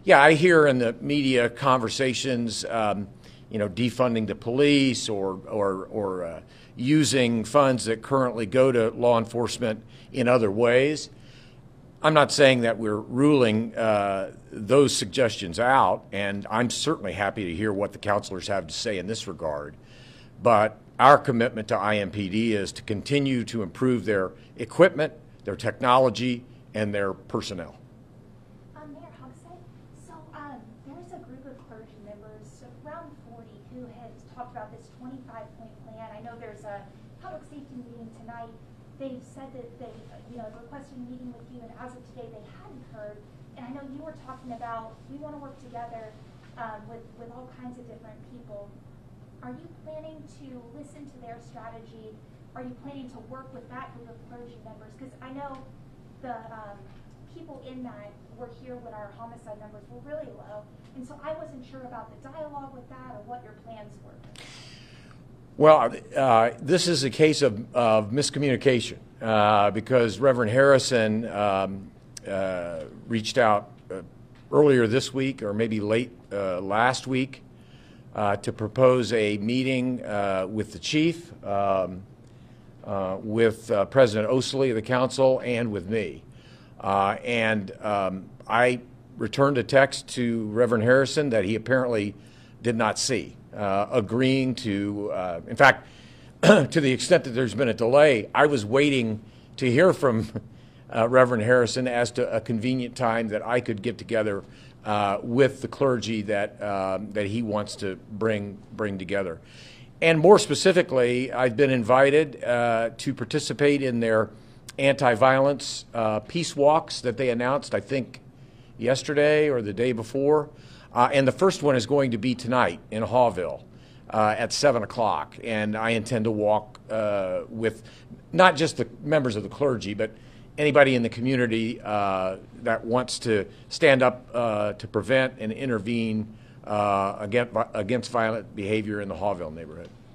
Yeah, I hear in the media conversations, defunding the police or using funds that currently go to law enforcement in other ways. I'm not saying that we're ruling those suggestions out, and I'm certainly happy to hear what the counselors have to say in this regard. But our commitment to IMPD is to continue to improve their equipment, their technology, and their personnel. Mayor Hogsett, so there's a group of clergy members, around 40, who has talked about this 25-point plan. I know there's a public safety meeting tonight. They've said that they, requested a meeting with you, and as of today, they hadn't heard. And I know you were talking about we want to work together with all kinds of different people. Are you planning to listen to their strategy? Are you planning to work with that group of clergy members? Because I know the people in that were here when our homicide numbers were really low, and so I wasn't sure about the dialogue with that or what your plans were. Well, this is a case of miscommunication because Reverend Harrison reached out earlier this week or maybe late last week to propose a meeting with the chief, with President Osley of the council, and with me. I returned a text to Reverend Harrison that he apparently did not see, agreeing to, in fact, to the extent that there's been a delay, I was waiting to hear from Reverend Harrison as to a convenient time that I could get together with the clergy that he wants to bring together. And more specifically, I've been invited to participate in their anti-violence peace walks that they announced, I think, yesterday or the day before. And the first one is going to be tonight in Hawville at 7 o'clock. And I intend to walk with not just the members of the clergy, but anybody in the community that wants to stand up to prevent and intervene against violent behavior in the Hawville neighborhood.